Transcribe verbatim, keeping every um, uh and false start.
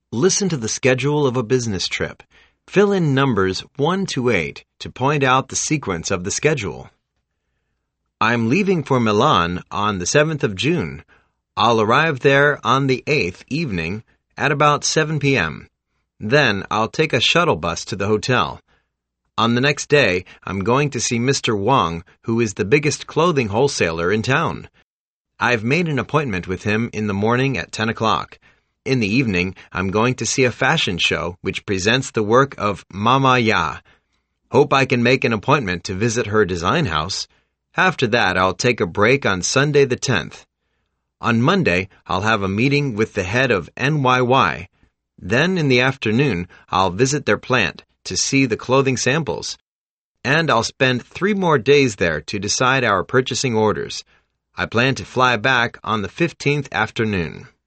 Listen to the schedule of a business trip. Fill in numbers one to eight to point out the sequence of the schedule. I'm leaving for Milan on the seventh of June. I'll arrive there on the eighth evening at about seven p m Then I'll take a shuttle bus to the hotel. On the next day, I'm going to see Mister Wang, who is the biggest clothing wholesaler in town. I've made an appointment with him in the morning at ten o'clock. In the evening, I'm going to see a fashion show which presents the work of Mama Ya. Hope I can make an appointment to visit her design house. After that, I'll take a break on Sunday the tenth. On Monday, I'll have a meeting with the head of N Y Y. Then, in the afternoon, I'll visit their plant to see the clothing samples. And I'll spend three more days there to decide our purchasing orders. I plan to fly back on the fifteenth afternoon.